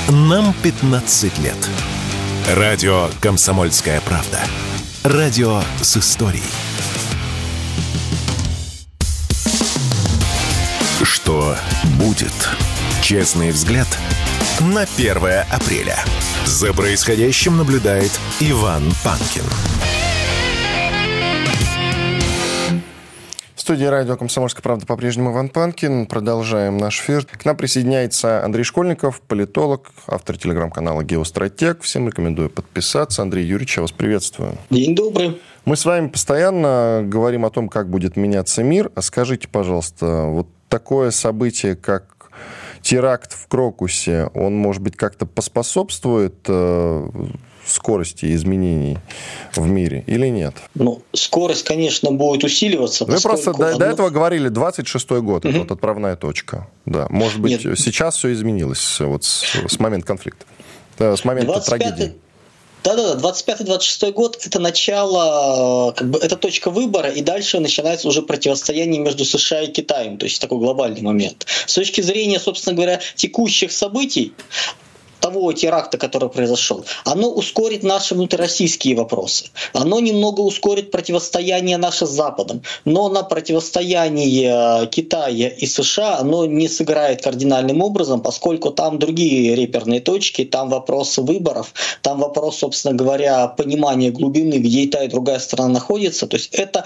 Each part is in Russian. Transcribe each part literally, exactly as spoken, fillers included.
Нам пятнадцать лет. Радио «Комсомольская правда». Радио с историей. Что будет? Честный взгляд на первое апреля. За происходящим наблюдает Иван Панкин. В студии радио «Комсомольская правда» по-прежнему Иван Панкин. Продолжаем наш эфир. К нам присоединяется Андрей Школьников, политолог, автор телеграм-канала «Геостратег». Всем рекомендую подписаться. Андрей Юрьевич, я вас приветствую. День добрый. Мы с вами постоянно говорим о том, как будет меняться мир. А скажите, пожалуйста, вот такое событие, как теракт в Крокусе, он, может быть, как-то поспособствует э, скорости изменений в мире или нет? Ну, скорость, конечно, будет усиливаться. Вы просто до, одно... до этого говорили двадцать шестой год, угу. это вот отправная точка. Да. Может быть, Нет. сейчас все изменилось вот с, с момента конфликта, с момента двадцать пятый... трагедии. Да-да-да, двадцать пятый - двадцать шестой год – это начало, как бы, это точка выбора, и дальше начинается уже противостояние между США и Китаем, то есть такой глобальный момент. С точки зрения, собственно говоря, текущих событий, того теракта, который произошел, оно ускорит наши внутрироссийские вопросы. Оно немного ускорит противостояние наше с Западом. Но на противостояние Китая и США оно не сыграет кардинальным образом, поскольку там другие реперные точки, там вопрос выборов, там вопрос, собственно говоря, понимания глубины, где и та, и другая сторона находится. То есть это...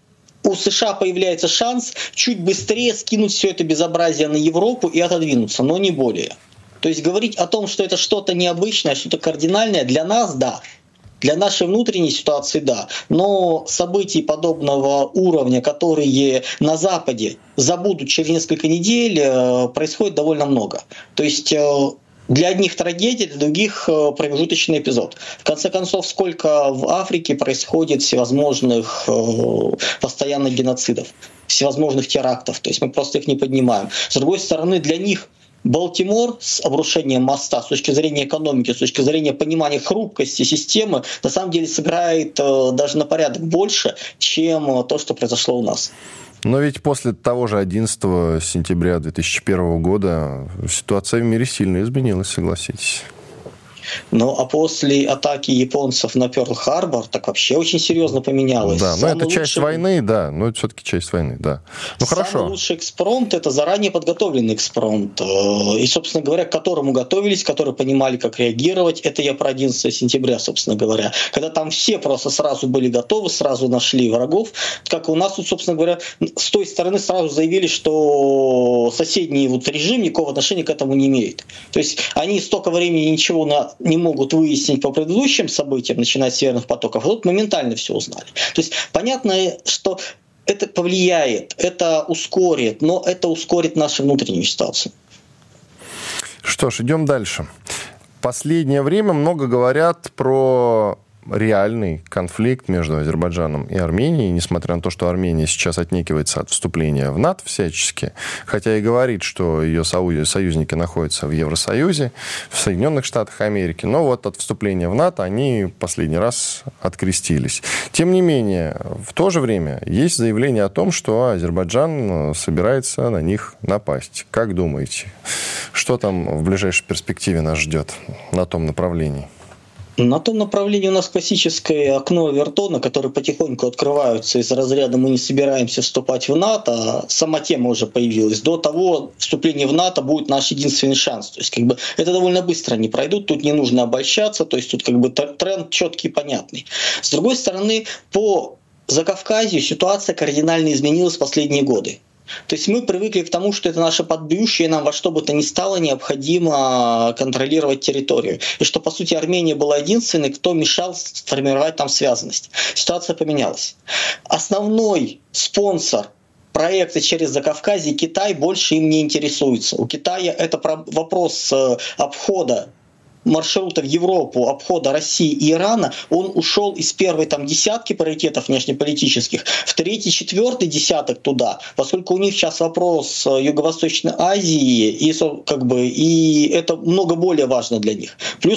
У США появляется шанс чуть быстрее скинуть все это безобразие на Европу и отодвинуться, но не более. То есть говорить о том, что это что-то необычное, что-то кардинальное, для нас – да. Для нашей внутренней ситуации – да. Но событий подобного уровня, которые на Западе забудут через несколько недель, происходит довольно много. То есть для одних трагедия, для других промежуточный эпизод. В конце концов, сколько в Африке происходит всевозможных постоянных геноцидов, всевозможных терактов. То есть мы просто их не поднимаем. С другой стороны, для них Балтимор с обрушением моста с точки зрения экономики, с точки зрения понимания хрупкости системы, на самом деле сыграет э, даже на порядок больше, чем то, что произошло у нас. Но ведь после того же одиннадцатого сентября две тысячи первого года ситуация в мире сильно изменилась, согласитесь. Ну, а после атаки японцев на Пёрл-Харбор так вообще очень серьезно поменялось. Да, но это часть лучший... войны, да, но это все-таки часть войны, да. Ну, Самый хорошо. лучший экспромт – это заранее подготовленный экспромт. И, собственно говоря, к которому готовились, которые понимали, как реагировать. Это я про одиннадцатого сентября, собственно говоря. Когда там все просто сразу были готовы, сразу нашли врагов. Как у нас тут, собственно говоря, с той стороны сразу заявили, что соседний вот режим никакого отношения к этому не имеет. То есть они столько времени ничего на не могут выяснить по предыдущим событиям, начиная с северных потоков, а тут моментально все узнали. То есть понятно, что это повлияет, это ускорит, но это ускорит нашу внутреннюю ситуацию. Что ж, идем дальше. В последнее время много говорят про реальный конфликт между Азербайджаном и Арменией, несмотря на то, что Армения сейчас отнекивается от вступления в НАТО всячески, хотя и говорит, что ее союзники находятся в Евросоюзе, в Соединенных Штатах Америки, но вот от вступления в НАТО они последний раз открестились. Тем не менее, в то же время есть заявление о том, что Азербайджан собирается на них напасть. Как думаете, что там в ближайшей перспективе нас ждет на том направлении? На том направлении у нас классическое окно Овертона, которое потихоньку открываются из разряда «мы не собираемся вступать в НАТО». Сама тема уже появилась. До того вступление в НАТО будет наш единственный шанс. То есть как бы это довольно быстро они пройдут, тут не нужно обольщаться, то есть тут как бы тренд четкий и понятный. С другой стороны, по Закавказью ситуация кардинально изменилась в последние годы. То есть мы привыкли к тому, что это наше подбрюшье, и нам во что бы то ни стало необходимо контролировать территорию. И что, по сути, Армения была единственной, кто мешал сформировать там связанность. Ситуация поменялась. Основной спонсор проекта через Закавказье, Китай, больше им не интересуется. У Китая это вопрос обхода маршрута в Европу, обхода России и Ирана, он ушел из первой там десятки приоритетов внешнеполитических в третий, четвертый десяток туда, поскольку у них сейчас вопрос Юго-Восточной Азии, и, как бы, и это много более важно для них. Плюс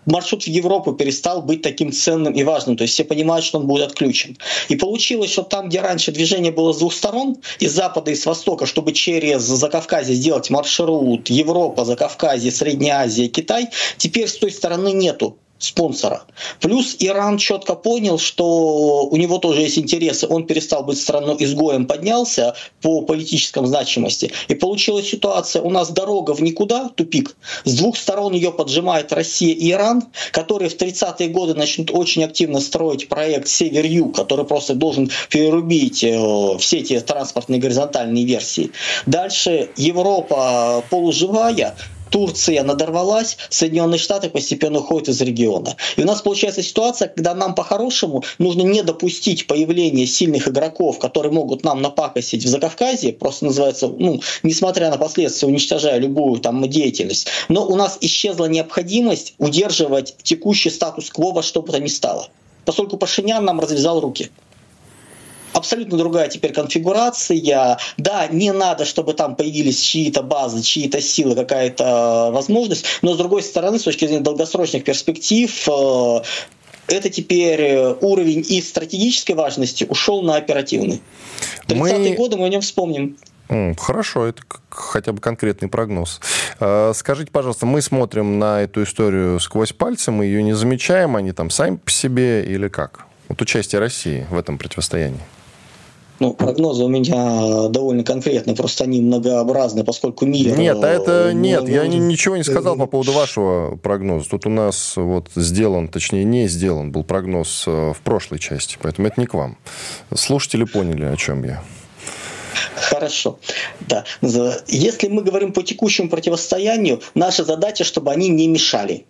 маршрут в Европу перестал быть таким ценным и важным. То есть все понимают, что он будет отключен. И получилось, что там, где раньше движение было с двух сторон, из запада и с востока, чтобы через Закавказье сделать маршрут Европа, Закавказье, Средняя Азия, Китай, теперь с той стороны нету спонсора. Плюс Иран четко понял, что у него тоже есть интересы. Он перестал быть страной-изгоем, поднялся по политической значимости. И получилась ситуация, у нас дорога в никуда, тупик. С двух сторон ее поджимает Россия и Иран, которые в тридцатые годы начнут очень активно строить проект Север-Юг, который просто должен перерубить все эти транспортные горизонтальные версии. Дальше Европа полуживая, Турция надорвалась, Соединенные Штаты постепенно уходят из региона. И у нас получается ситуация, когда нам по-хорошему нужно не допустить появления сильных игроков, которые могут нам напакостить в Закавказье, просто называется, ну, несмотря на последствия, уничтожая любую там деятельность. Но у нас исчезла необходимость удерживать текущий статус-кво во что бы то ни стало. Поскольку Пашинян нам развязал руки. Абсолютно другая теперь конфигурация. Да, не надо, чтобы там появились чьи-то базы, чьи-то силы, какая-то возможность. Но с другой стороны, с точки зрения долгосрочных перспектив, это теперь уровень из стратегической важности ушел на оперативный. тридцатые мы... годы мы о нем вспомним. Хорошо, это хотя бы конкретный прогноз. Скажите, пожалуйста, мы смотрим на эту историю сквозь пальцы, мы ее не замечаем, они там сами по себе или как? Вот участие России в этом противостоянии. Ну, прогнозы у меня довольно конкретные, просто они многообразны, поскольку мир... Нет, а это нет, я ничего не сказал по поводу вашего прогноза. Тут у нас вот сделан, точнее не сделан был прогноз в прошлой части, поэтому это не к вам. Слушатели поняли, о чем я. Хорошо. Да. Если мы говорим по текущему противостоянию, наша задача, чтобы они не мешали.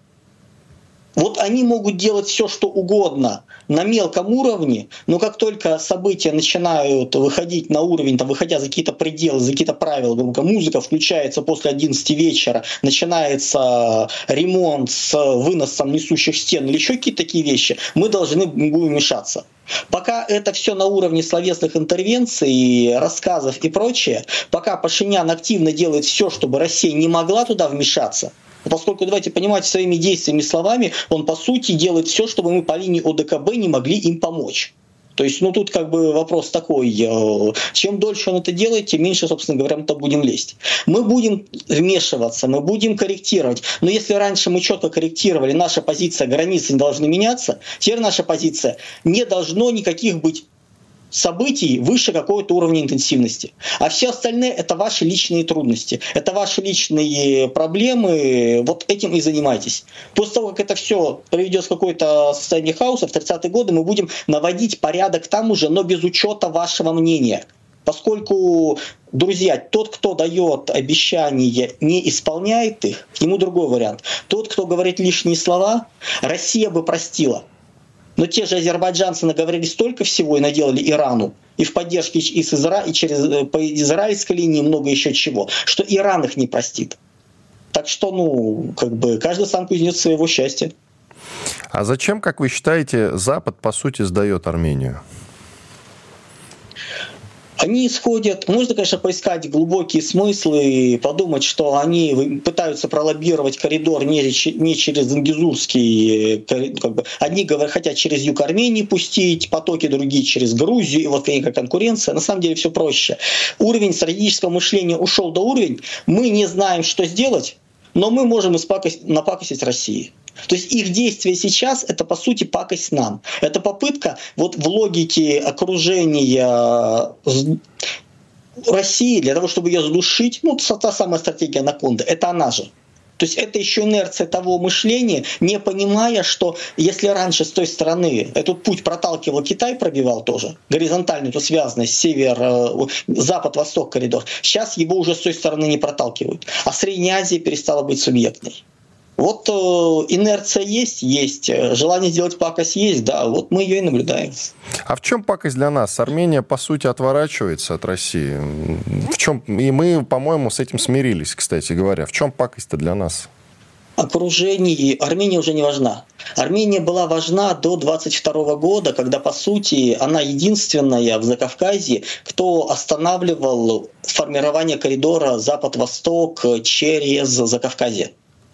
Вот они могут делать все, что угодно на мелком уровне, но как только события начинают выходить на уровень, там, выходя за какие-то пределы, за какие-то правила, музыка включается после одиннадцати вечера, начинается ремонт с выносом несущих стен или еще какие-то такие вещи, мы должны будем вмешаться. Пока это все на уровне словесных интервенций, рассказов и прочее, пока Пашинян активно делает все, чтобы Россия не могла туда вмешаться, поскольку, давайте понимать, своими действиями и словами он, по сути, делает все, чтобы мы по линии ОДКБ не могли им помочь. То есть, ну, тут как бы вопрос такой, чем дольше он это делает, тем меньше, собственно говоря, мы-то будем лезть. Мы будем вмешиваться, мы будем корректировать, но если раньше мы четко корректировали, наша позиция, границы не должны меняться, теперь наша позиция, не должно никаких быть событий выше какого-то уровня интенсивности. А все остальные — это ваши личные трудности, это ваши личные проблемы, вот этим и занимайтесь. После того, как это все приведет в какое-то состояние хаоса, в тридцатые годы мы будем наводить порядок там уже, но без учета вашего мнения. Поскольку, друзья, тот, кто дает обещания, не исполняет их, ему другой вариант. Тот, кто говорит лишние слова, Россия бы простила. Но те же азербайджанцы наговорили столько всего и наделали Ирану, и в поддержке и, с Изра... и через по израильской линии много еще чего, что Иран их не простит. Так что, ну, как бы каждый сам кузнец своего счастья. А зачем, как вы считаете, Запад, по сути, сдает Армению? Они исходят, можно, конечно, поискать глубокие смыслы и подумать, что они пытаются пролоббировать коридор не, не через Ингизурский, как бы, одни говорят, хотят через юг Армении пустить потоки, другие через Грузию, и вот какая конкуренция. На самом деле все проще. Уровень стратегического мышления ушел до уровня, мы не знаем, что сделать, но мы можем напакостить России. То есть их действия сейчас — это, по сути, пакость нам. Это попытка вот в логике окружения России для того, чтобы ее задушить, ну, та самая стратегия Анаконды, это она же. То есть это еще инерция того мышления, не понимая, что если раньше с той стороны этот путь проталкивал Китай, пробивал тоже, горизонтальную эту связанность, север, запад, восток коридор, сейчас его уже с той стороны не проталкивают. А Средняя Азия перестала быть субъектной. Вот э, инерция есть, есть. Желание сделать пакость есть, да, вот мы ее и наблюдаем. А в чем пакость для нас? Армения, по сути, отворачивается от России. В чем? И мы, по-моему, с этим смирились, кстати говоря. В чем пакость-то для нас? Окружение Армения уже не важна. Армения была важна до двадцать второго года, когда, по сути, она единственная в Закавказье, кто останавливал формирование коридора Запад-Восток через Закавказье.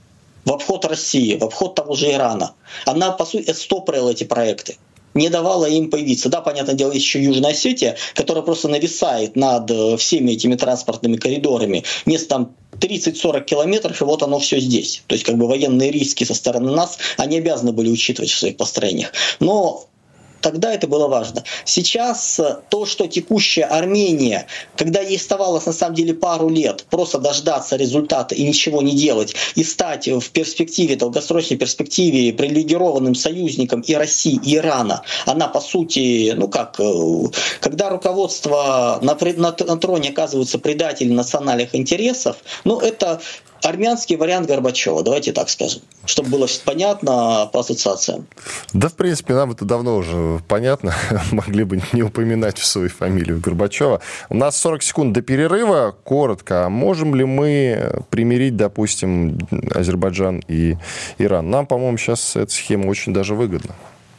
в обход России, в обход того же Ирана. Она, по сути, стопорила эти проекты, не давала им появиться. Да, понятное дело, есть еще Южная Осетия, которая просто нависает над всеми этими транспортными коридорами. Место там тридцать-сорок километров, и вот оно все здесь. То есть как бы военные риски со стороны нас, они обязаны были учитывать в своих построениях. Но тогда это было важно. Сейчас то, что текущая Армения, когда ей оставалось на самом деле пару лет просто дождаться результата и ничего не делать, и стать в перспективе, долгосрочной перспективе привилегированным союзником и России, и Ирана, она по сути, ну как, когда руководство на, на, на троне оказывается предателем национальных интересов, ну это армянский вариант Горбачева, давайте так скажем, чтобы было понятно по ассоциациям. Да, в принципе, нам это давно уже понятно. Могли бы не упоминать в свою фамилию Горбачева. У нас сорок секунд до перерыва. Коротко, можем ли мы примирить, допустим, Азербайджан и Иран? Нам, по-моему, сейчас эта схема очень даже выгодна.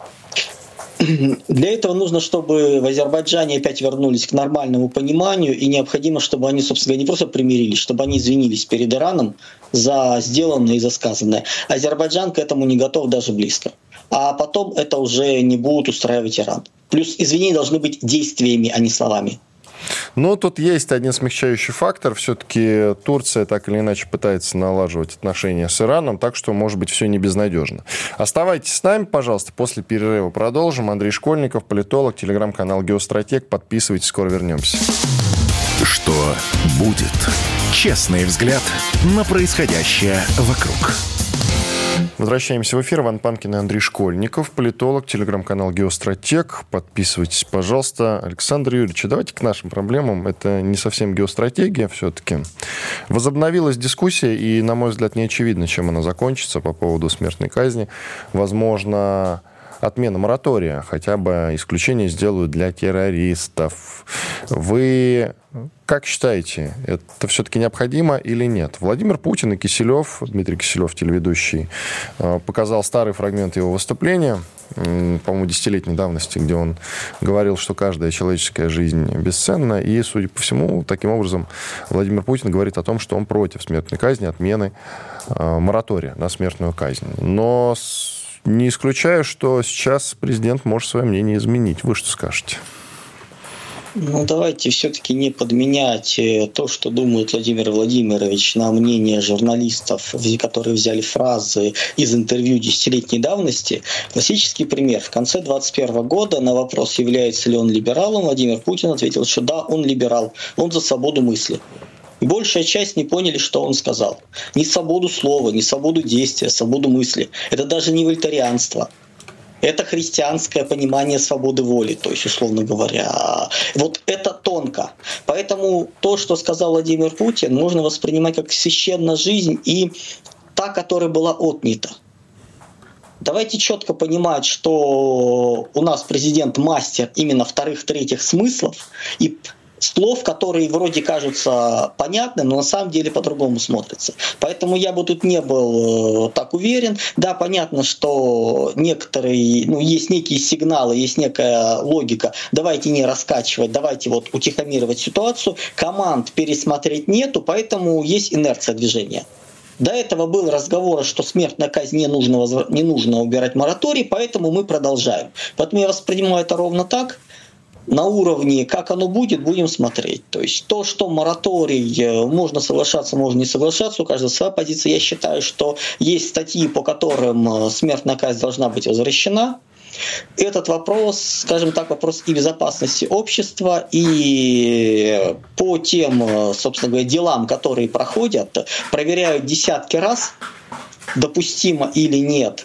Для этого нужно, чтобы в Азербайджане опять вернулись к нормальному пониманию, и необходимо, чтобы они, собственно говоря, не просто примирились, чтобы они извинились перед Ираном за сделанное и за сказанное. Азербайджан к этому не готов даже близко. А потом это уже не будут устраивать Иран. Плюс извинения должны быть действиями, а не словами. Но тут есть один смягчающий фактор. Все-таки Турция так или иначе пытается налаживать отношения с Ираном, так что, может быть, все не безнадежно. Оставайтесь с нами, пожалуйста. После перерыва продолжим. Андрей Школьников, политолог, телеграм-канал «Геостратег». Подписывайтесь, скоро вернемся. Что будет? Честный взгляд на происходящее вокруг. Возвращаемся в эфир. Иван Панкин и Андрей Школьников, политолог, телеграм-канал «Геостратег». Подписывайтесь, пожалуйста. Александр Юрьевич, давайте к нашим проблемам. Это не совсем геостратегия все-таки. Возобновилась дискуссия, и, на мой взгляд, не очевидно, чем она закончится по поводу смертной казни. Возможно, отмена моратория, хотя бы исключение сделают для террористов. Вы как считаете, это все-таки необходимо или нет? Владимир Путин и Киселев, Дмитрий Киселев, телеведущий, показал старый фрагмент его выступления, по-моему, десятилетней давности, где он говорил, что каждая человеческая жизнь бесценна. И, судя по всему, таким образом Владимир Путин говорит о том, что он против смертной казни, отмены моратория на смертную казнь. Но не исключаю, что сейчас президент может свое мнение изменить. Вы что скажете? Ну, давайте все-таки не подменять то, что думает Владимир Владимирович, на мнение журналистов, которые взяли фразы из интервью десятилетней давности. Классический пример. В конце двадцать первого года на вопрос, является ли он либералом, Владимир Путин ответил, что да, он либерал, он за свободу мысли. И большая часть не поняли, что он сказал. Не свободу слова, не свободу действия, свободу мысли. Это даже не вольтерианство. Это христианское понимание свободы воли, то есть, условно говоря. Вот это тонко. Поэтому то, что сказал Владимир Путин, нужно воспринимать как священная жизнь и та, которая была отнята. Давайте четко понимать, что у нас президент мастер именно вторых-третьих смыслов и слов, которые вроде кажутся понятным, но на самом деле по-другому смотрятся. Поэтому я бы тут не был э, так уверен. Да, понятно, что некоторые, ну, есть некие сигналы, есть некая логика. Давайте не раскачивать, давайте вот утихомировать ситуацию. Команд пересмотреть нету, поэтому есть инерция движения. До этого был разговор, что смертная казнь не нужно, не нужно убирать мораторий, поэтому мы продолжаем. Поэтому я воспринимаю это ровно так. На уровне, как оно будет, будем смотреть. То есть то, что мораторий, можно соглашаться, можно не соглашаться, у каждого своя позиция. Я считаю, что есть статьи, по которым смертная казнь должна быть возвращена. Этот вопрос, скажем так, вопрос и безопасности общества, и по тем, собственно говоря, делам, которые проходят, проверяют десятки раз, допустимо или нет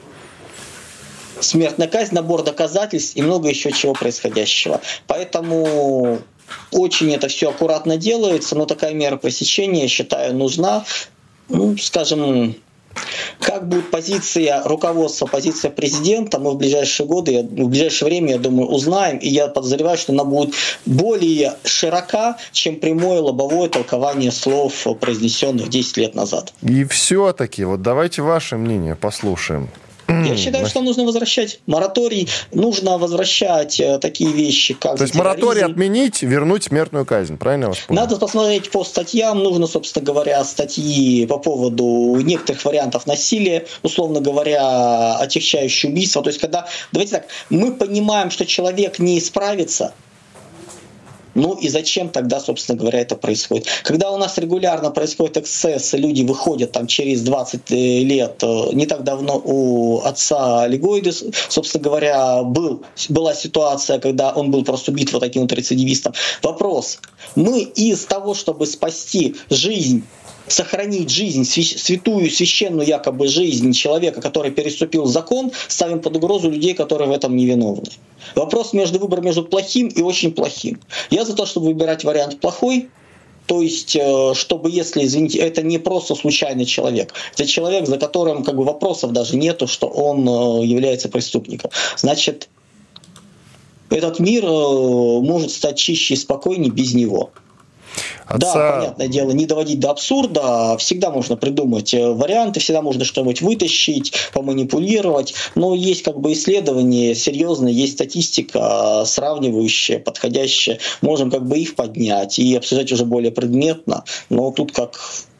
смертная казнь, набор доказательств и много еще чего происходящего. Поэтому очень это все аккуратно делается, но такая мера пресечения, я считаю, нужна. Ну, скажем, как будет позиция руководства, позиция президента, мы в ближайшие годы, в ближайшее время, я думаю, узнаем, и я подозреваю, что она будет более широка, чем прямое лобовое толкование слов, произнесенных десять лет назад. И все-таки, вот давайте ваше мнение послушаем. Я считаю, что нужно возвращать мораторий, нужно возвращать э, такие вещи, как... То есть мораторий отменить, вернуть смертную казнь, правильно я вас понял? Надо посмотреть по статьям, нужно, собственно говоря, статьи по поводу некоторых вариантов насилия, условно говоря, отягчающие убийства. То есть, когда, давайте так, мы понимаем, что человек не исправится, ну и зачем тогда, собственно говоря, это происходит? Когда у нас регулярно происходят эксцессы, люди выходят там через двадцать лет, не так давно у отца Лигойды, собственно говоря, был, была ситуация, когда он был просто убит вот таким вот рецидивистом. Вопрос. Мы из того, чтобы спасти жизнь, сохранить жизнь, святую, священную якобы жизнь человека, который переступил закон, ставим под угрозу людей, которые в этом не виновны. Вопрос между выбором между плохим и очень плохим. Я за то, чтобы выбирать вариант плохой, то есть, чтобы, если, извините, это не просто случайный человек, это человек, за которым как бы вопросов даже нету, что он является преступником. Значит, этот мир может стать чище и спокойнее без него. Отца... Да, понятное дело, не доводить до абсурда, всегда можно придумать варианты, всегда можно что-нибудь вытащить, поманипулировать, но есть как бы исследования серьезные, есть статистика сравнивающая, подходящая, можем как бы их поднять и обсуждать уже более предметно, но тут как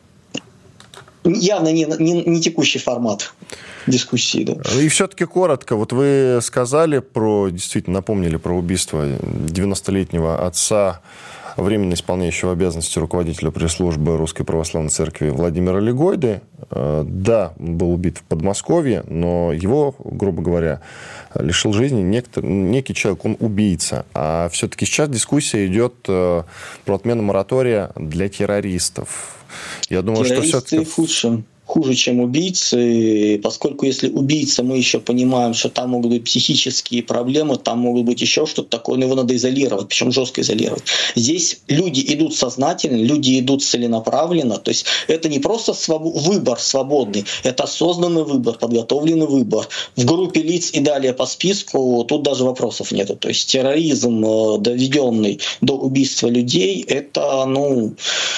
явно не, не, не текущий формат дискуссии. Да. И все-таки коротко, вот вы сказали про, действительно напомнили про убийство девяностолетнего отца, временно исполняющего обязанности руководителя пресс-службы Русской Православной Церкви Владимира Лигойды. Да, он был убит в Подмосковье, но его, грубо говоря, лишил жизни некто, некий человек, он убийца. А все-таки сейчас дискуссия идет про отмену моратория для террористов. Я думаю, террористы что все-таки... в худшем. Хуже, чем убийцы, поскольку если убийца, мы еще понимаем, что там могут быть психические проблемы, там могут быть еще что-то такое, но его надо изолировать, причем жестко изолировать. Здесь люди идут сознательно, люди идут целенаправленно, то есть это не просто своб... выбор свободный, это осознанный выбор, подготовленный выбор. В группе лиц и далее по списку тут даже вопросов нету. То есть терроризм, доведенный до убийства людей, это, ну,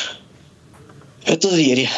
это звери.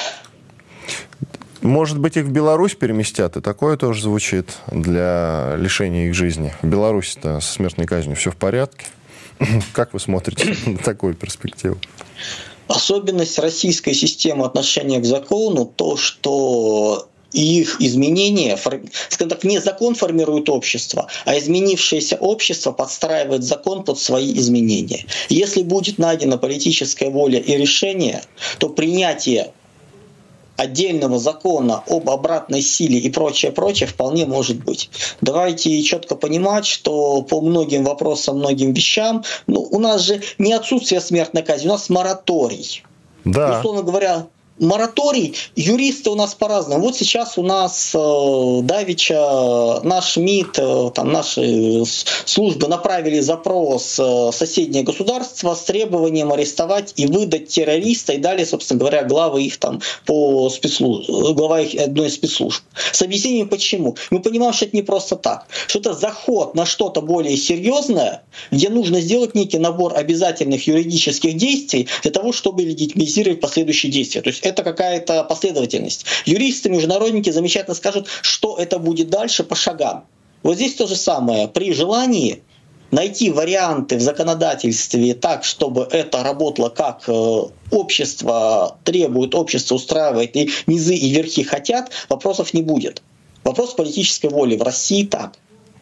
Может быть, их в Беларусь переместят, и такое тоже звучит для лишения их жизни. В Беларуси-то со смертной казнью все в порядке. Как вы смотрите на такую перспективу? Особенность российской системы отношения к закону то, что их изменения, скажем так, не закон формирует общество, а изменившееся общество подстраивает закон под свои изменения. Если будет найдена политическая воля и решение, то принятие отдельного закона об обратной силе и прочее, прочее вполне может быть. Давайте четко понимать, что по многим вопросам, многим вещам, ну, у нас же не отсутствие смертной казни, у нас мораторий. Да. Условно говоря, мораторий, юристы у нас по-разному. Вот сейчас у нас э, давеча наш МИД, э, там, наши службы направили запрос э, в соседнее государство с требованием арестовать и выдать террориста, и далее, собственно говоря, главы их там по спецслужб, глава их одной из спецслужб. С объяснением почему. Мы понимаем, что это не просто так, что это заход на что-то более серьезное, где нужно сделать некий набор обязательных юридических действий для того, чтобы легитимизировать последующие действия. То есть это какая-то последовательность. Юристы, международники замечательно скажут, что это будет дальше по шагам. Вот здесь то же самое. При желании найти варианты в законодательстве так, чтобы это работало как общество требует, общество устраивает, и низы и верхи хотят, вопросов не будет. Вопрос политической воли. В России так.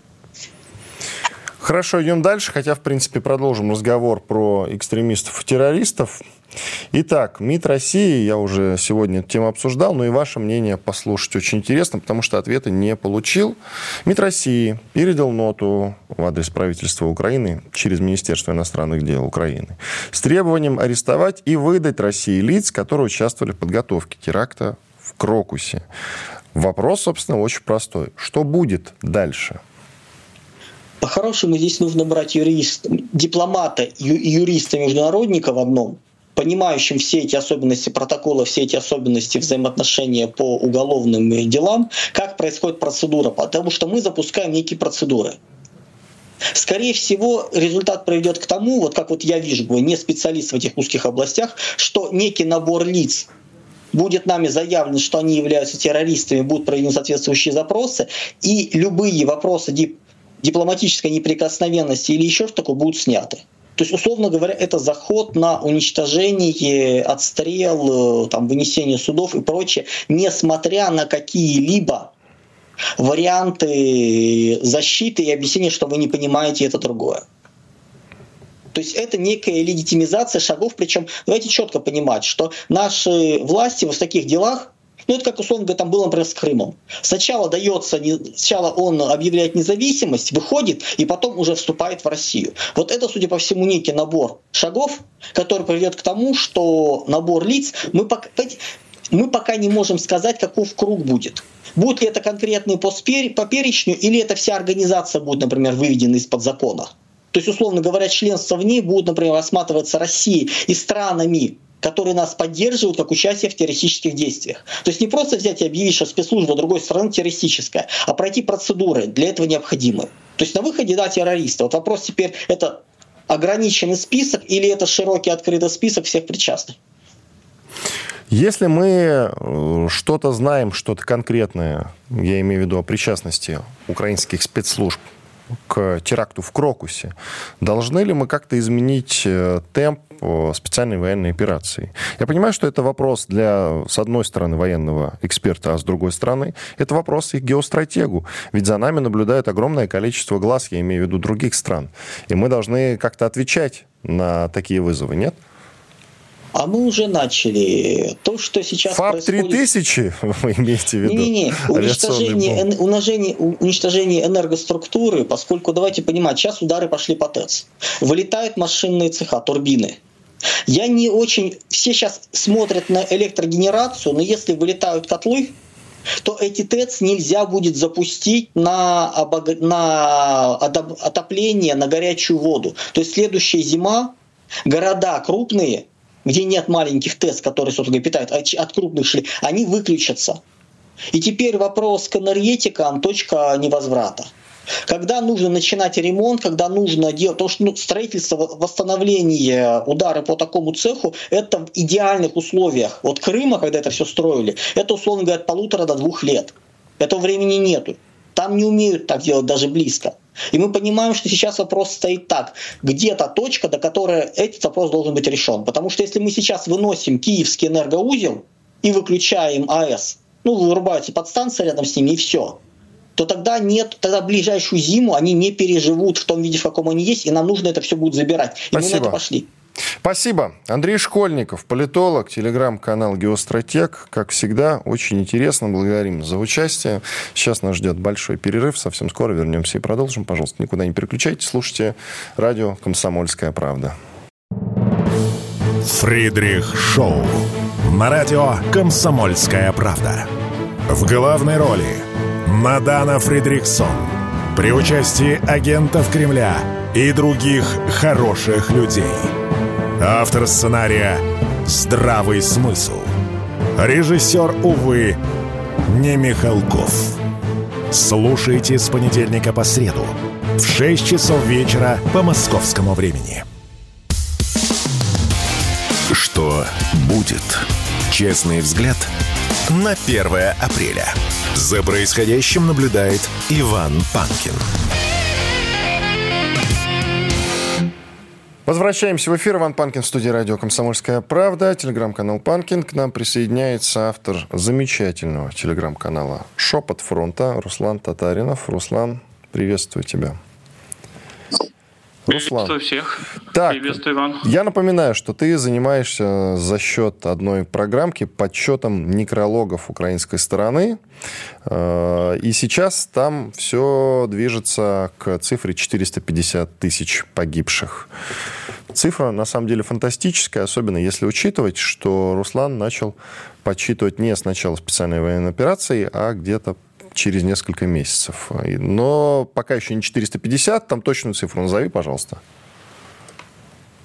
Хорошо, идем дальше, хотя, в принципе, продолжим разговор про экстремистов и террористов. Итак, МИД России, я уже сегодня эту тему обсуждал, но и ваше мнение послушать очень интересно, потому что ответа не получил. МИД России передал ноту в адрес правительства Украины через Министерство иностранных дел Украины с требованием арестовать и выдать России лиц, которые участвовали в подготовке теракта в Крокусе. Вопрос, собственно, очень простой. Что будет дальше? По-хорошему здесь нужно брать юрист, дипломата и юриста-международника в одном, понимающим все эти особенности протокола, все эти особенности взаимоотношения по уголовным делам, как происходит процедура, потому что мы запускаем некие процедуры. Скорее всего, результат приведет к тому, вот как вот я вижу, не специалист в этих узких областях, что некий набор лиц будет нами заявлено, что они являются террористами, будут проведены соответствующие запросы, и любые вопросы дип- дипломатической неприкосновенности или еще что-то такое будут сняты. То есть, условно говоря, это заход на уничтожение, отстрел, там, вынесение судов и прочее, несмотря на какие-либо варианты защиты и объяснения, что вы не понимаете это другое. То есть это некая легитимизация шагов, причем давайте четко понимать, что наши власти в таких делах, ну это как условно говоря, там было, например, с Крымом. Сначала дается, сначала он объявляет независимость, выходит, и потом уже вступает в Россию. Вот это, судя по всему, некий набор шагов, который приведет к тому, что набор лиц, мы пока, мы пока не можем сказать, каков круг будет. Будет ли это конкретный по перечню, или это вся организация будет, например, выведена из-под закона. То есть, условно говоря, членство в ней будет, например, рассматриваться Россией и странами, которые нас поддерживают как участие в террористических действиях. То есть не просто взять и объявить, что спецслужба другой страны террористическая, а пройти процедуры для этого необходимые. То есть на выходе, да, террористы. Вот вопрос теперь, это ограниченный список или это широкий открытый список всех причастных? Если мы что-то знаем, что-то конкретное, я имею в виду о причастности украинских спецслужб к теракту в Крокусе, должны ли мы как-то изменить темп специальной военной операции? Я понимаю, что это вопрос для, с одной стороны, военного эксперта, а с другой стороны, это вопрос и к геостратегу. Ведь за нами наблюдает огромное количество глаз, я имею в виду других стран. И мы должны как-то отвечать на такие вызовы, нет? А мы уже начали. То, что сейчас ФАП три тысячи, вы имеете в виду? Не-не-не. Уничтожение, уничтожение, уничтожение энергоструктуры, поскольку, давайте понимать, сейчас удары пошли по ТЭЦ. Вылетают машинные цеха, турбины. Я не очень... Все сейчас смотрят на электрогенерацию, но если вылетают котлы, то эти ТЭЦ нельзя будет запустить на, обог... на отопление, на горячую воду. То есть следующая зима, города крупные, где нет маленьких ТЭЦ, которые, собственно, питают, от крупных шли, они выключатся. И теперь вопрос к энергетикам, точка невозврата. Когда нужно начинать ремонт, когда нужно делать... То, что ну, строительство, восстановление, удары по такому цеху, это в идеальных условиях. Вот Крыма, когда это все строили, это, условно говоря, от полутора до двух лет. Этого времени нету. Там не умеют так делать даже близко. И мы понимаем, что сейчас вопрос стоит так. Где-то точка, до которой этот вопрос должен быть решен. Потому что если мы сейчас выносим Киевский энергоузел и выключаем АЭС, ну, вырубаются подстанции рядом с ними и все, то тогда нет, тогда ближайшую зиму они не переживут в том виде, в каком они есть, и нам нужно это все будет забирать. И Спасибо. мы на это пошли. Спасибо. Андрей Школьников, политолог, телеграм-канал «Геостратег». Как всегда, очень интересно. Благодарим за участие. Сейчас нас ждет большой перерыв. Совсем скоро вернемся и продолжим. Пожалуйста, никуда не переключайтесь. Слушайте радио «Комсомольская правда». Фридрих Шоу. На радио «Комсомольская правда». В главной роли Мадана Фридрихсон. При участии агентов Кремля и других хороших людей. Автор сценария «Здравый смысл». Режиссер, увы, не Михалков. Слушайте с понедельника по среду в шесть часов вечера по московскому времени. Что будет? Честный взгляд на первое апреля. За происходящим наблюдает Иван Панкин. Возвращаемся в эфир. Иван Панкин в студии радио «Комсомольская правда». Телеграм-канал «Панкин». К нам присоединяется автор замечательного телеграм-канала «Шепот фронта» Руслан Татаринов. Руслан, приветствую тебя. Руслан. Приветствую всех. Так, приветствую, Иван. Я напоминаю, что ты занимаешься за счет одной программки подсчетом некрологов украинской стороны. И сейчас там все движется к цифре четыреста пятьдесят тысяч погибших. Цифра, на самом деле, фантастическая, особенно если учитывать, что Руслан начал подсчитывать не с начала специальной военной операции, а где-то через несколько месяцев. Но пока еще не четыреста пятьдесят, там точную цифру назови, пожалуйста.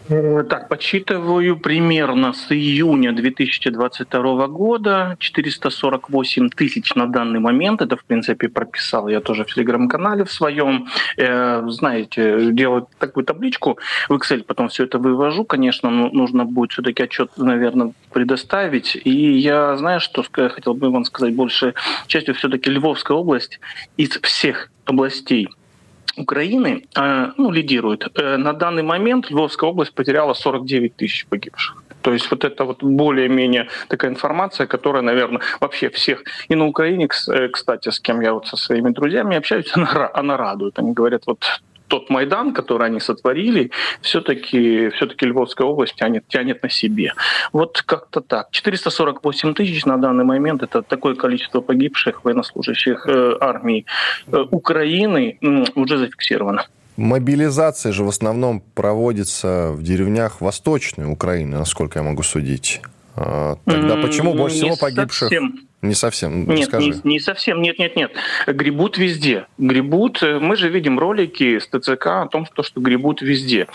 Так, подсчитываю примерно с июня две тысячи двадцать второго года четыреста сорок восемь тысяч на данный момент. Это, в принципе, прописал я тоже в телеграм-канале в своем. Э, знаете, делаю такую табличку в Excel, потом все это вывожу. Конечно, нужно будет все-таки отчет, наверное, предоставить. И я, знаю, что хотел бы вам сказать, большей частью все-таки Львовская область из всех областей Украины, ну, лидирует. На данный момент Львовская область потеряла сорок девять тысяч погибших. То есть вот это вот более-менее такая информация, которая, наверное, вообще всех. И на Украине, кстати, с кем я вот со своими друзьями общаюсь, она, она радует. Они говорят, вот тот Майдан, который они сотворили, все-таки, все-таки Львовская область тянет, тянет на себе. Вот как-то так. четыреста сорок восемь тысяч на данный момент — это такое количество погибших военнослужащих э, армии э, Украины э, уже зафиксировано. Мобилизация же в основном проводится в деревнях Восточной Украины, насколько я могу судить. Тогда почему больше всего погибших? Совсем. Не совсем, нет, скажи. Не, не совсем, нет, нет, нет. Гребут везде. Гребут. Мы же видим ролики с ТЦК о том, что, что гребут везде.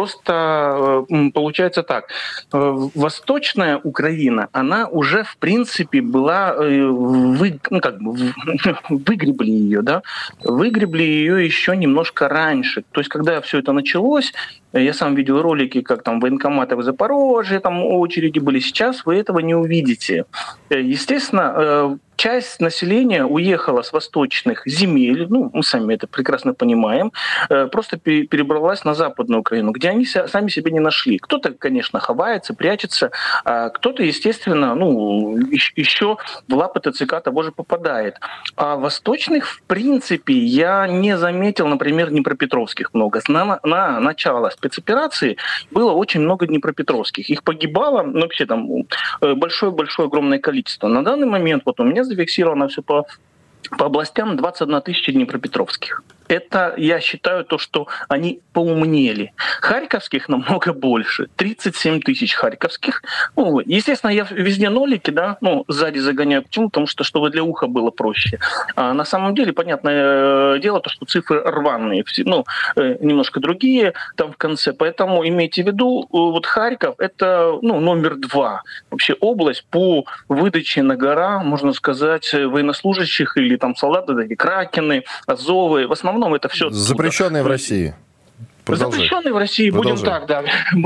Просто получается так. Восточная Украина, она уже, в принципе, была... Вы, ну, как бы, выгребли ее, да? Выгребли ее еще немножко раньше. То есть, когда все это началось, я сам видел ролики, как там военкоматы в Запорожье, там очереди были. Сейчас вы этого не увидите. Естественно, часть населения уехала с восточных земель, ну, мы сами это прекрасно понимаем, просто перебралась на Западную Украину, где они сами себя не нашли. Кто-то, конечно, ховается, прячется, а кто-то, естественно, ну, еще в лапы ТЦК того же попадает. А восточных, в принципе, я не заметил, например, днепропетровских много. На, на начало спецоперации было очень много днепропетровских. Их погибало, ну, вообще там большое-большое огромное количество. На данный момент вот у меня зафиксировано все по, по областям двадцать одна тысяча днепропетровских. Это, я считаю, то, что они поумнели. Харьковских намного больше. тридцать семь тысяч харьковских. Ну, естественно, я везде нолики, да, ну, сзади загоняю. Почему? Потому что, чтобы для уха было проще. А на самом деле, понятное дело, то, что цифры рваные, ну, немножко другие там в конце. Поэтому имейте в виду, вот Харьков — это, ну, номер два. Вообще область по выдаче на гора, можно сказать, военнослужащих или там солдаты, такие Кракены, Азовы. В основном это все запрещенные в России. Продолжай. Запрещенные в России, будем так, да.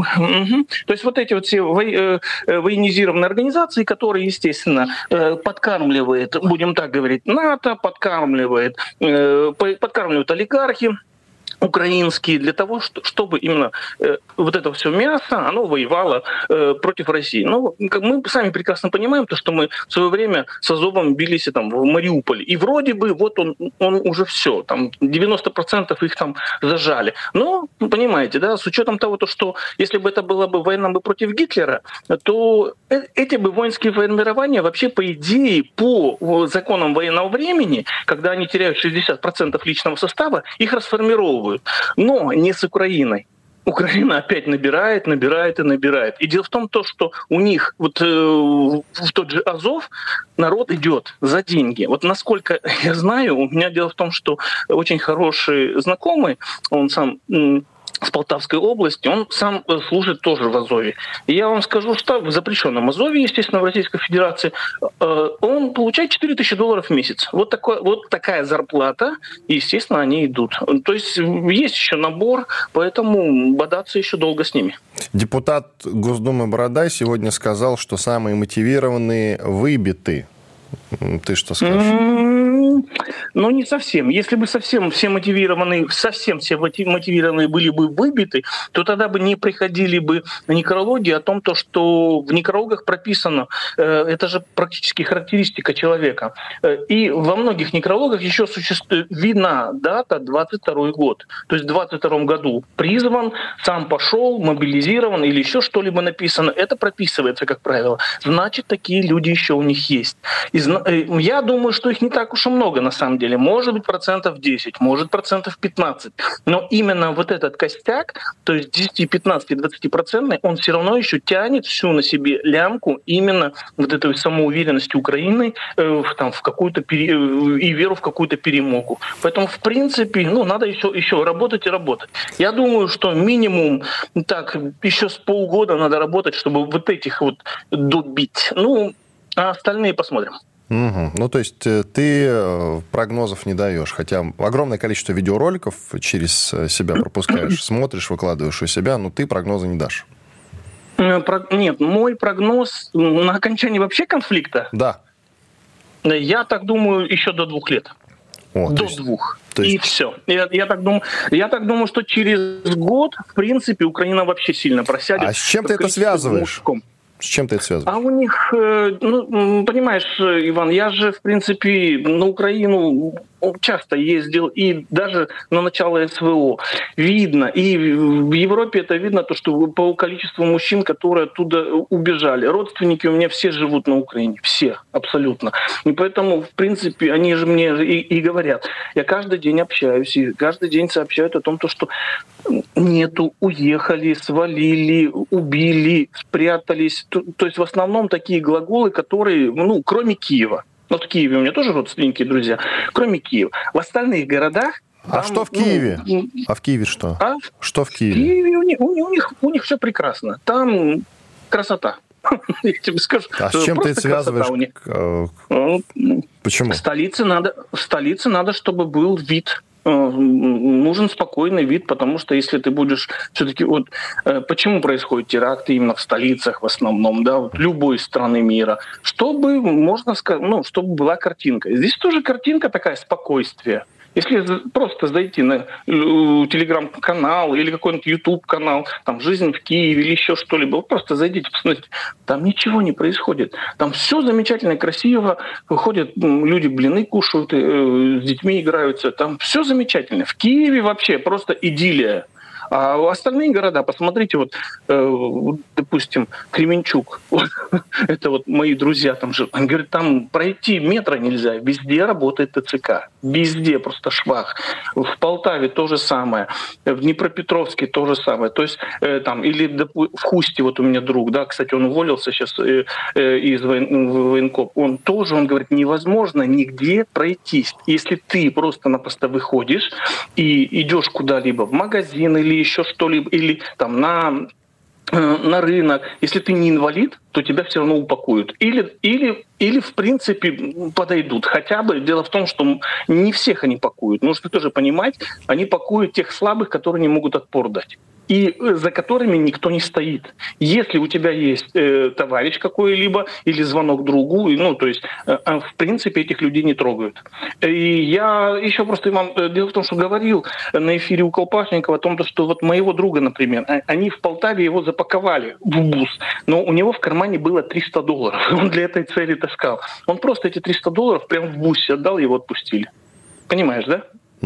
То есть вот эти вот все военизированные организации, которые, естественно, подкармливает, будем так говорить, НАТО, подкармливает, подкармливают олигархи украинские, для того, чтобы именно э, вот это все мясо, оно воевало э, против России. Но мы сами прекрасно понимаем, то, что мы в свое время с Азовом бились там, в Мариуполе. И вроде бы вот он, он уже все, там девяносто процентов их там зажали. Но, вы понимаете, да, с учетом того, то, что если бы это было бы война бы против Гитлера, то эти бы воинские формирования вообще, по идее, по законам военного времени, когда они теряют шестьдесят процентов личного состава, их расформировывают. Но не с Украиной. Украина опять набирает, набирает и набирает. И дело в том, то, что у них вот э, в тот же Азов народ идет за деньги. Вот насколько я знаю, у меня дело в том, что очень хороший знакомый, он сам м- с Полтавской области, он сам служит тоже в Азове. И я вам скажу, что в запрещенном Азове, естественно, в Российской Федерации, он получает четыре тысячи долларов в месяц. Вот, такой, вот такая зарплата, и, естественно, они идут. То есть есть еще набор, поэтому бодаться еще долго с ними. Депутат Госдумы Бородай сегодня сказал, что самые мотивированные выбиты. Ты что скажешь? Ну, не совсем. Если бы совсем все мотивированные, совсем все мотивированные были бы выбиты, то тогда бы не приходили бы некрологи о том, то, что в некрологах прописано, это же практически характеристика человека. И во многих некрологах еще существует, видна дата двадцать второй год. То есть в двадцать втором году призван, сам пошел, мобилизирован или еще что-либо написано. Это прописывается, как правило. Значит, такие люди еще у них есть. И я думаю, что их не так уж и много на самом деле. деле. Может быть, процентов десять, может, процентов пятнадцать. Но именно вот этот костяк, то есть десять, пятнадцать, двадцать процентный, он все равно еще тянет всю на себе лямку именно вот этой самоуверенности Украины э, в, там, в какую-то пере... и веру в какую-то перемогу. Поэтому, в принципе, ну, надо еще, еще работать и работать. Я думаю, что минимум так, еще с полгода надо работать, чтобы вот этих вот добить. Ну, а остальные посмотрим. Угу. Ну, то есть ты прогнозов не даешь, хотя огромное количество видеороликов через себя пропускаешь, смотришь, выкладываешь у себя, но ты прогнозы не дашь. Нет, мой прогноз на окончании вообще конфликта? Да. Я так думаю, еще до двух лет. О, до есть, двух. То есть... И все. Я, я, так думаю, я так думаю, что через год, в принципе, Украина вообще сильно просядет. А с чем ты это связываешь? Мужском. С чем ты это связываешь? А у них, ну, понимаешь, Иван, я же, в принципе, на Украину часто ездил, и даже на начало СВО. Видно, и в Европе это видно, то, что по количеству мужчин, которые оттуда убежали. Родственники у меня все живут на Украине, все, абсолютно. И поэтому, в принципе, они же мне и, и говорят. Я каждый день общаюсь, и каждый день сообщают о том, то, что нету, уехали, свалили, убили, спрятались. То, то есть в основном такие глаголы, которые, ну, кроме Киева. Вот в Киеве у меня тоже родственники и друзья, кроме Киева. В остальных городах... А там, что в Киеве? Ну, а в Киеве что? А? Что в Киеве? В Киеве у них, у них, у них, у них все прекрасно. Там красота. Я тебе скажу. А с чем ты это связываешь? Почему? В столице надо, в столице надо, чтобы был вид. Нужен спокойный вид, потому что если ты будешь все-таки вот почему происходят теракты именно в столицах в основном, да, вот любой страны мира, чтобы можно сказать, ну, чтобы была картинка. Здесь тоже картинка такая спокойствие. Если просто зайти на телеграм-канал или какой-нибудь ютуб-канал, там «Жизнь в Киеве» или еще что-либо, просто зайдите, посмотрите, там ничего не происходит. Там все замечательно, красиво, выходят люди, блины кушают, с детьми играются, там все замечательно. В Киеве вообще просто идиллия. А остальные города, посмотрите, вот, э, допустим, Кременчуг, вот, это вот мои друзья там живут, они говорят, там пройти метро нельзя, везде работает ТЦК, везде просто швах. В Полтаве то же самое, в Днепропетровске то же самое, то есть э, там, или в Хусте, вот у меня друг, да, кстати, он уволился сейчас э, э, из военкоп, он тоже, он говорит, невозможно нигде пройтись, если ты просто-напросто выходишь и идешь куда-либо, в магазин или еще что-либо, или там на, на рынок. Если ты не инвалид, то тебя все равно упакуют. Или, или, или в принципе, подойдут. Хотя бы дело в том, что не всех они пакуют. Нужно тоже понимать, они пакуют тех слабых, которые не могут отпор дать. И за которыми никто не стоит. Если у тебя есть э, товарищ какой-либо или звонок другу, ну, то есть, э, в принципе, этих людей не трогают. И я еще просто вам... Дело в том, что говорил на эфире у Колпашникова о том, что вот моего друга, например, они в Полтаве его запаковали в бус, но у него в кармане было триста долларов. Он для этой цели таскал. Он просто эти триста долларов прямо в бусе отдал, и его отпустили. Понимаешь, да?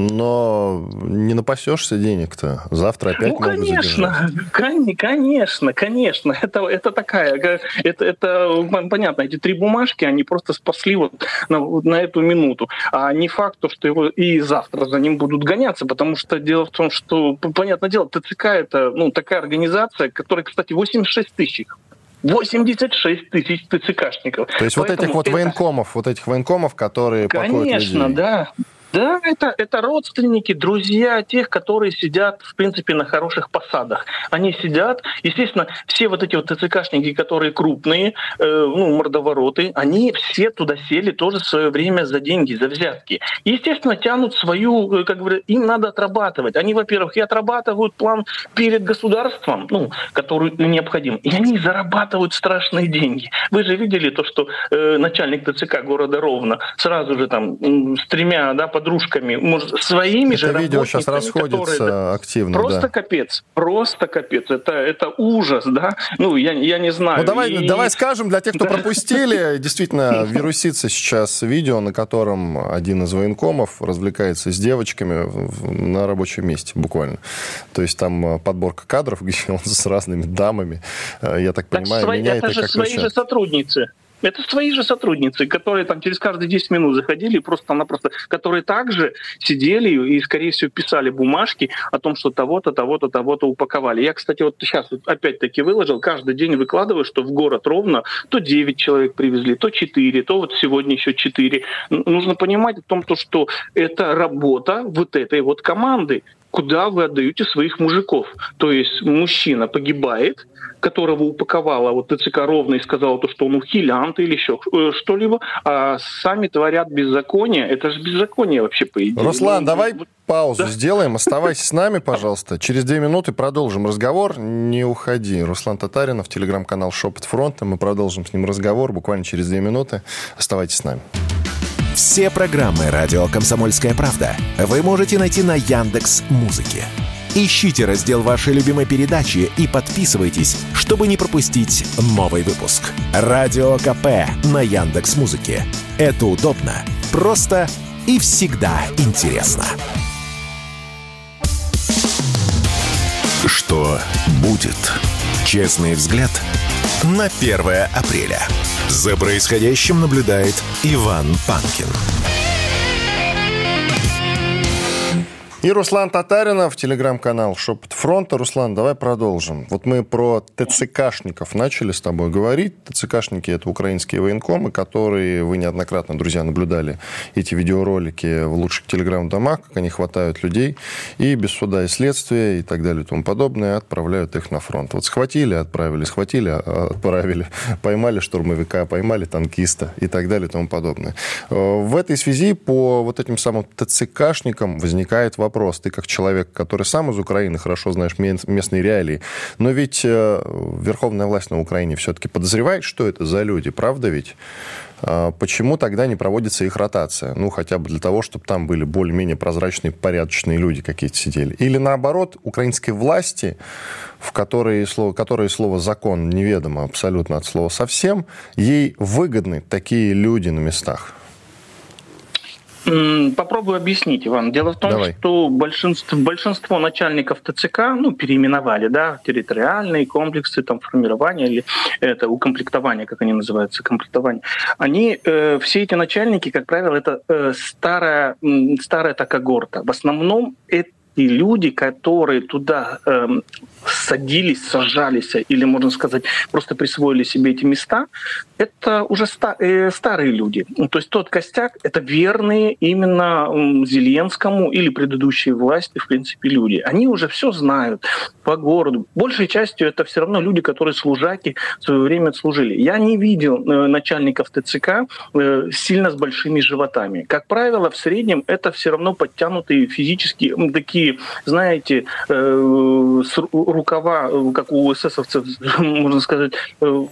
Но не напасешься денег-то. Завтра опять ну, могут конечно, задержать. Конечно, конечно. Это, это такая... Это, это понятно, эти три бумажки, они просто спасли вот на, на эту минуту. А не факт, что его и завтра за ним будут гоняться, потому что дело в том, что, понятное дело, ТЦК — это ну, такая организация, которая, кстати, восемьдесят шесть тысяч. восемьдесят шесть тысяч ТЦКшников. То есть Поэтому вот этих вот это... военкомов, вот этих военкомов, которые пакуют людей. Конечно, да. Да, это, это родственники, друзья тех, которые сидят, в принципе, на хороших посадах. Они сидят, естественно, все вот эти вот ТЦКшники, которые крупные, э, ну, мордовороты, они все туда сели тоже в свое время за деньги, за взятки. Естественно, тянут свою, как говорят, им надо отрабатывать. Они, во-первых, и отрабатывают план перед государством, ну, который необходим, и они зарабатывают страшные деньги. Вы же видели то, что э, начальник ТЦК города Ровно сразу же там с тремя, да, подружками, может, своими это же работниками. Это видео сейчас расходится которые, активно, Просто да. капец, просто капец. Это, это ужас, да? Ну, я, я не знаю. Ну, давай, и... давай скажем, для тех, кто пропустили, действительно, вирусится сейчас видео, на котором один из военкомов развлекается с девочками на рабочем месте, буквально. То есть там подборка кадров, где он с разными дамами, я так понимаю, так свои, меняет это их же как свои ключа. же сотрудницы. Это свои же сотрудницы, которые там через каждые десять минут заходили, просто-напросто, которые также сидели и, скорее всего, писали бумажки о том, что того-то, того-то, того-то упаковали. Я, кстати, вот сейчас вот опять-таки выложил, каждый день выкладываю, что в город ровно то девять человек привезли, то четыре, то вот сегодня еще четыре. Нужно понимать о том, что это работа вот этой вот команды, куда вы отдаете своих мужиков. То есть мужчина погибает, которого упаковала вот ТЦК Ровно и сказала, то, что он ухилянт или еще что-либо, а сами творят беззаконие. Это же беззаконие вообще, по идее. Руслан, ну, давай вот, паузу да? сделаем. Оставайся с нами, пожалуйста. Через две минуты продолжим разговор. Не уходи. Руслан Татаринов, телеграм-канал «Шепот фронта». Мы продолжим с ним разговор буквально через две минуты. Оставайтесь с нами. Все программы «Радио Комсомольская правда» вы можете найти на Яндекс.Музыке. Ищите раздел вашей любимой передачи и подписывайтесь, чтобы не пропустить новый выпуск. Радио КП на Яндекс.Музыке. Это удобно, просто и всегда интересно. Что будет? Честный взгляд на первое апреля. За происходящим наблюдает Иван Панкин. И Руслан Татаринов, телеграм-канал «Шепот фронта». Руслан, давай продолжим. Вот мы про ТЦКшников начали с тобой говорить. ТЦКшники – это украинские военкомы, которые, вы неоднократно, друзья, наблюдали эти видеоролики в лучших телеграм-домах, как они хватают людей и без суда и следствия и так далее и тому подобное отправляют их на фронт. Вот схватили, отправили, схватили, отправили, поймали штурмовика, поймали танкиста и так далее и тому подобное. В этой связи по вот этим самым ТЦКшникам возникает вопрос. Ты как человек, который сам из Украины, хорошо знаешь местные реалии, но ведь э, верховная власть на Украине все-таки подозревает, что это за люди, правда ведь? Э, почему тогда не проводится их ротация? Ну, хотя бы для того, чтобы там были более-менее прозрачные, порядочные люди какие-то сидели. Или наоборот, украинской власти, в которой слово, которое слово «закон» неведомо абсолютно от слова «совсем», ей выгодны такие люди на местах? Попробую объяснить, Иван. Дело в том, Давай. что большинство, большинство начальников ТЦК, ну, переименовали, да, территориальные комплексы, там, формирования или это укомплектование, как они называются, комплектование. Они, э, все эти начальники, как правило, это э, старая, э, старая та когорта. В основном это и люди, которые туда э, садились, сажались, или, можно сказать, просто присвоили себе эти места, это уже ста- э, старые люди. То есть тот костяк — это верные именно э, Зеленскому или предыдущей власти, в принципе, люди. Они уже все знают по городу. Большей частью это все равно люди, которые служаки в свое время служили. Я не видел э, начальников ТЦК э, сильно с большими животами. Как правило, в среднем это все равно подтянутые физически э, такие, знаете, э, рукава, как у эсэсовцев, можно сказать, э,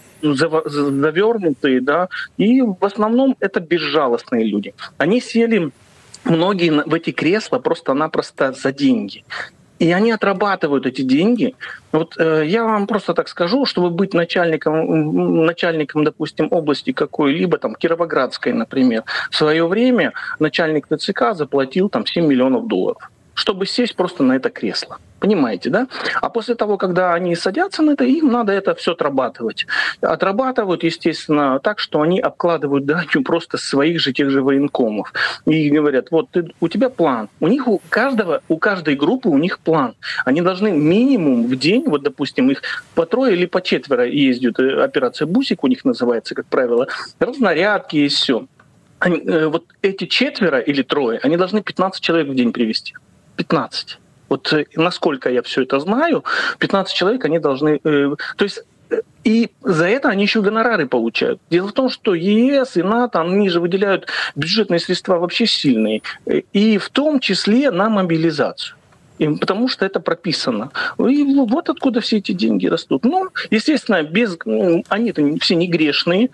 завернутые, да, и в основном это безжалостные люди. Они сели, многие в эти кресла просто-напросто за деньги. И они отрабатывают эти деньги. Вот э, я вам просто так скажу, чтобы быть начальником, начальником, допустим, области какой-либо, там, Кировоградской, например, в свое время начальник ТЦК заплатил там семь миллионов долларов, чтобы сесть просто на это кресло. Понимаете, да? А после того, когда они садятся на это, им надо это все отрабатывать. Отрабатывают, естественно, так, что они обкладывают данью просто своих же тех же военкомов. И говорят, вот ты, у тебя план. У них у каждого, у каждой группы у них план. Они должны минимум в день, вот, допустим, их по трое или по четверо ездят, операция «Бусик» у них называется, как правило, разнарядки и все. Они, вот эти четверо или трое, они должны пятнадцать человек в день привезти. пятнадцать. Вот насколько я все это знаю, пятнадцать человек они должны... Э, то есть и за это они еще гонорары получают. Дело в том, что ЕС и НАТО, они же выделяют бюджетные средства вообще сильные. И в том числе на мобилизацию. И потому что это прописано. И вот откуда все эти деньги растут. Ну, естественно, без... они-то все не грешные.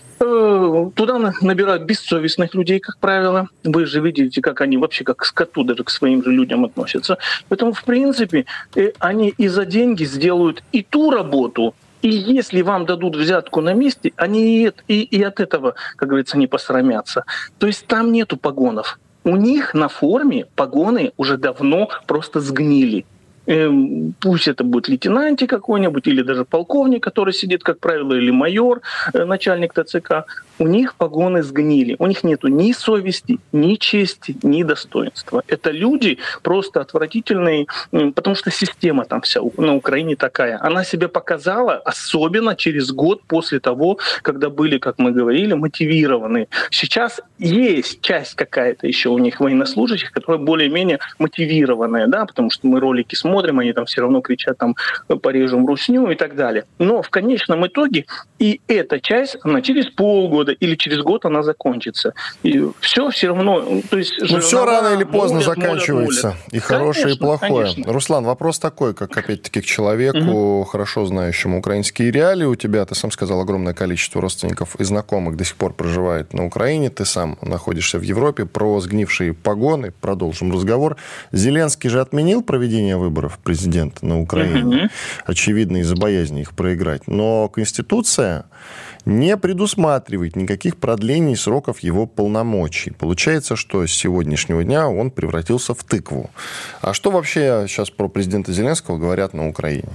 Туда набирают бессовестных людей, как правило. Вы же видите, как они вообще как к скоту даже к своим же людям относятся. Поэтому, в принципе, они и за деньги сделают и ту работу, и если вам дадут взятку на месте, они и, и от этого, как говорится, не посрамятся. То есть там нету погонов. У них на форме погоны уже давно просто сгнили. пусть это будет лейтенант какой-нибудь, или даже полковник, который сидит, как правило, или майор, начальник ТЦК, у них погоны сгнили. У них нету ни совести, ни чести, ни достоинства. Это люди просто отвратительные, потому что система там вся на Украине такая. Она себя показала, особенно через год после того, когда были, как мы говорили, мотивированы. Сейчас есть часть какая-то еще у них военнослужащих, которая более-менее мотивированная, да, потому что мы ролики смотрим, они там все равно кричат там «порежем русню» и так далее. Но в конечном итоге и эта часть, она через полгода или через год она закончится. И все все равно... То есть, ну, все рано или поздно молят, заканчивается. Молят, молят. И хорошее, конечно, и плохое. Конечно. Руслан, вопрос такой, как опять-таки к человеку, угу. хорошо знающему украинские реалии. У тебя, ты сам сказал, огромное количество родственников и знакомых до сих пор проживает на Украине. Ты сам находишься в Европе. Про сгнившие погоны продолжим разговор. Зеленский же отменил проведение выборов президента на Украине. Угу. Очевидно, из-за боязни их проиграть. Но Конституция не предусматривает никаких продлений сроков его полномочий. Получается, что с сегодняшнего дня он превратился в тыкву. А что вообще сейчас про президента Зеленского говорят на Украине?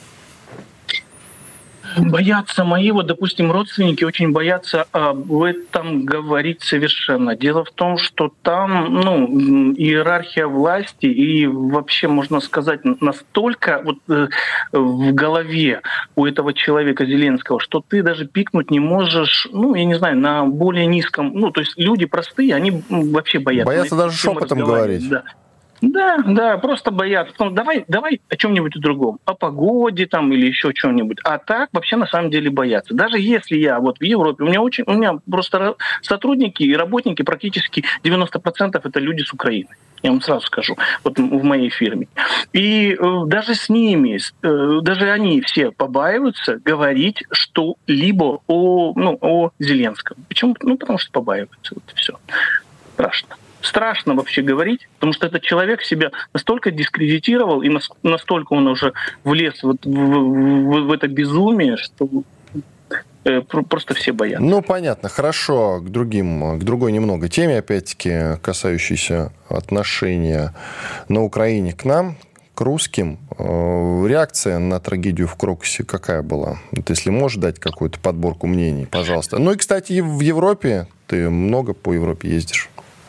Боятся мои, вот, допустим, родственники очень боятся об этом говорить совершенно. Дело в том, что там, ну, иерархия власти и вообще, можно сказать, настолько вот э, в голове у этого человека Зеленского, что ты даже пикнуть не можешь, ну, я не знаю, на более низком, ну, то есть люди простые, они вообще боятся. Боятся даже шепотом говорить. Да. Да, да, просто боятся. Ну, давай, давай о чем-нибудь другом, о погоде там или еще чем-нибудь. А так вообще на самом деле боятся. Даже если я вот в Европе, у меня очень, у меня просто сотрудники и работники практически девяносто процентов это люди с Украины. Я вам сразу скажу, вот в моей фирме. И э, даже с ними, э, даже они все побаиваются говорить что-либо о, ну, о Зеленском. Почему? Ну, потому что побаиваются. Вот и все. Страшно. Страшно вообще говорить, потому что этот человек себя настолько дискредитировал и настолько он уже влез вот в, в, в это безумие, что э, просто все боятся. Ну, понятно. Хорошо. К другим, к другой немного теме, опять-таки, касающейся отношения на Украине к нам, к русским. Реакция на трагедию в Крокусе какая была? Вот если можешь дать какую-то подборку мнений, пожалуйста. Ну и, кстати, в Европе, ты много по Европе ездишь.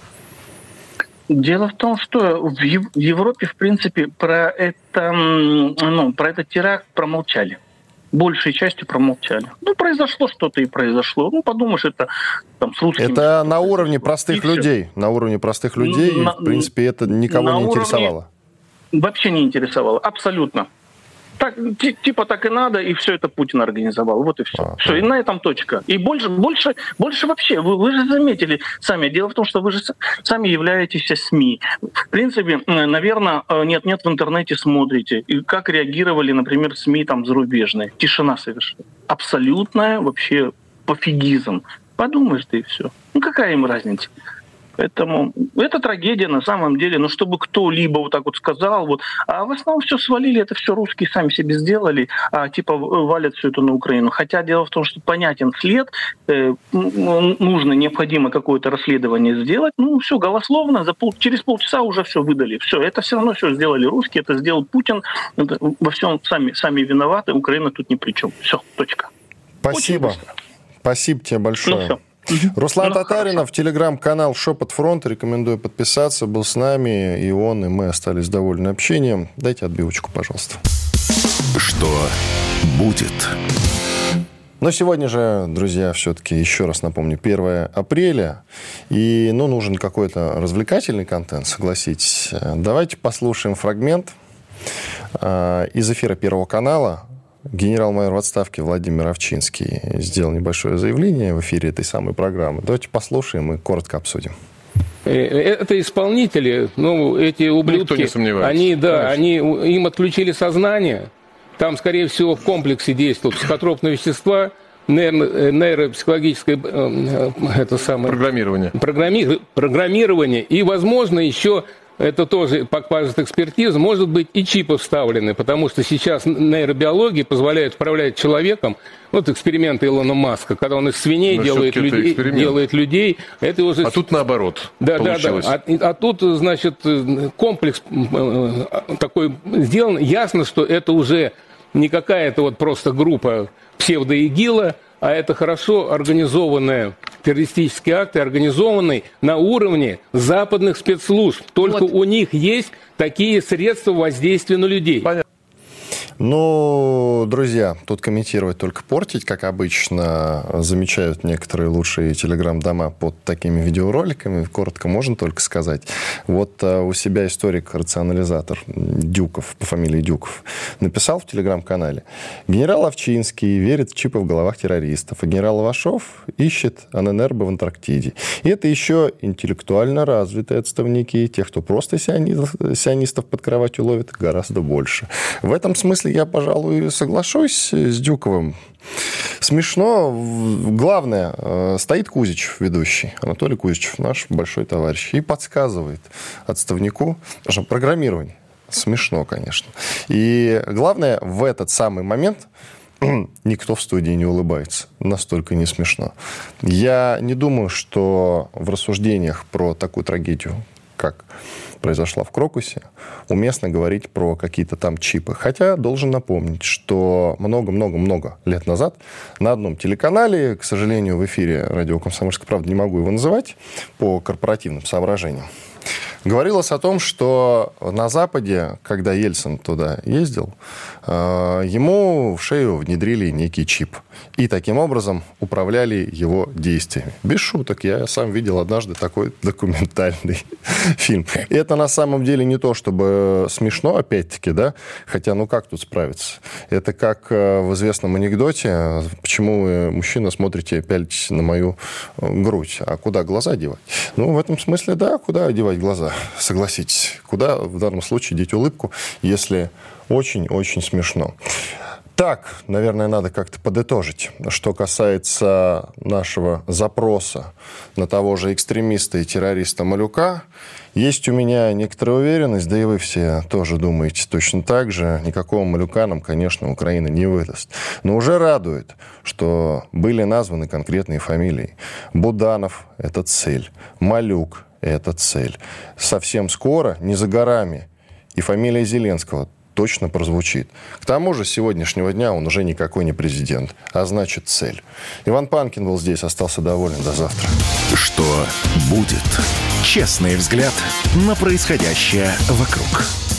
Дело в том, что в Европе, в принципе, про это, ну, про этот теракт промолчали. Большей частью промолчали. Ну, произошло что-то и произошло. Ну, подумаешь, это там с русскими... Это на уровне простых людей. На уровне простых людей, на, и, в принципе, это никого не интересовало. Вообще не интересовало. Абсолютно. Так, типа так и надо, и все это Путин организовал. Вот и все. А, все, и на этом точка. И больше, больше, больше вообще. Вы, вы же заметили сами. Дело в том, что вы же сами являетесь СМИ. В принципе, наверное, нет-нет, в интернете смотрите. И как реагировали, например, СМИ там зарубежные. Тишина совершенно. Абсолютная вообще пофигизм. Подумаешь ты и все. Ну какая им разница? Поэтому это трагедия на самом деле. Но чтобы кто-либо вот так вот сказал, вот, а в основном все свалили, это все русские сами себе сделали, а типа валят все это на Украину. Хотя дело в том, что понятен след, э, нужно, необходимо какое-то расследование сделать. Ну все, голословно, за пол, через полчаса уже все выдали. Все, это все равно все сделали русские, это сделал Путин. Это, во всем сами, сами виноваты, Украина тут ни при чем. Все, точка. Спасибо. Спасибо тебе большое. Ну, все. Руслан ну, Татаринов, телеграм-канал «Шепот фронта». Рекомендую подписаться. Был с нами и он, и мы остались довольны общением. Дайте отбивочку, пожалуйста. Что будет? Но сегодня же, друзья, все-таки, еще раз напомню, первое апреля. И, ну, нужен какой-то развлекательный контент, согласитесь. Давайте послушаем фрагмент из эфира Первого канала. Генерал-майор в отставке Владимир Овчинский сделал небольшое заявление в эфире этой самой программы. Давайте послушаем и коротко обсудим. Это исполнители, ну, эти ублюдки, они, да, они, им отключили сознание. Там, скорее всего, в комплексе действуют психотропные вещества, нейро, нейропсихологическое это самое, программирование. Программи, программирование и, возможно, еще это тоже покажет экспертиза, может быть и чипы вставлены, потому что сейчас нейробиология позволяет управлять человеком. Вот эксперименты Илона Маска, когда он из свиней делает людей, делает людей. Это уже... А тут наоборот да, получилось. Да, да. А, а тут, значит, комплекс такой сделан. Ясно, что это уже не какая-то вот просто группа псевдоигила, а это хорошо организованные террористические акты, организованные на уровне западных спецслужб. Только вот. У них есть такие средства воздействия на людей. Понятно. Ну, друзья, тут комментировать только портить, как обычно, замечают некоторые лучшие телеграм-дома под такими видеороликами. Коротко можно только сказать. Вот а, у себя историк-рационализатор Дюков, по фамилии Дюков, написал в телеграм-канале: генерал Овчинский верит в чипы в головах террористов, а генерал Лавашов ищет АННРБ в Антарктиде. И это еще интеллектуально развитые отставники. Тех, кто просто сионистов, сионистов под кроватью ловит, гораздо больше. В этом смысле я, пожалуй, соглашусь с Дюковым. Смешно. Главное, стоит Кузичев, ведущий, Анатолий Кузичев, наш большой товарищ, и подсказывает отставнику, что программирование. Смешно, конечно. И главное, в этот самый момент никто в студии не улыбается. Настолько не смешно. Я не думаю, что в рассуждениях про такую трагедию, как произошла в Крокусе, уместно говорить про какие-то там чипы. Хотя должен напомнить, что много-много-много лет назад на одном телеканале, к сожалению, в эфире радио «Комсомольская правда», не могу его называть по корпоративным соображениям, говорилось о том, что на Западе, когда Ельцин туда ездил, ему в шею внедрили некий чип. И таким образом управляли его действиями. Без шуток. Я сам видел однажды такой документальный фильм. И это на самом деле не то, чтобы смешно, опять-таки, да? Хотя, ну как тут справиться? Это как в известном анекдоте: почему вы, мужчина, смотрите, пялитесь на мою грудь, а куда глаза девать? Ну, в этом смысле, да, куда девать глаза? Согласитесь. Куда в данном случае деть улыбку, если очень-очень смешно? Так, наверное, надо как-то подытожить. Что касается нашего запроса на того же экстремиста и террориста Малюка, есть у меня некоторая уверенность, да и вы все тоже думаете точно так же. Никакого Малюка нам, конечно, Украина не выдаст. Но уже радует, что были названы конкретные фамилии. Буданов – это цель. Малюк – это цель. Совсем скоро, не за горами, и фамилия Зеленского точно прозвучит. К тому же с сегодняшнего дня он уже никакой не президент, а значит цель. Иван Панкин был здесь, остался доволен. До завтра. Что будет? Честный взгляд на происходящее вокруг.